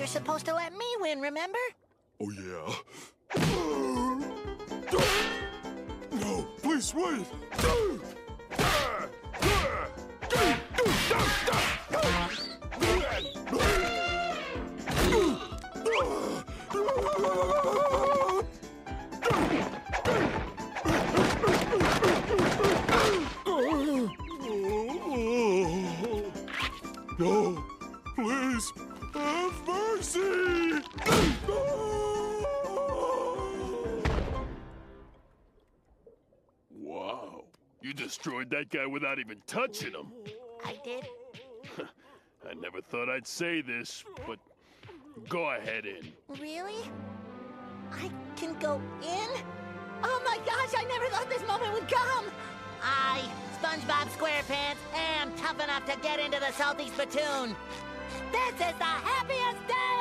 supposed to let me win, remember? Oh, yeah? No, please wait! No, please, have mercy! Wow, you destroyed that guy without even touching him. I did. I never thought I'd say this, but go ahead in. Really? I can go in? Oh my gosh, I never thought this moment would come! I, SpongeBob SquarePants, am tough enough to get into the Salty Spittoon. This is the happiest day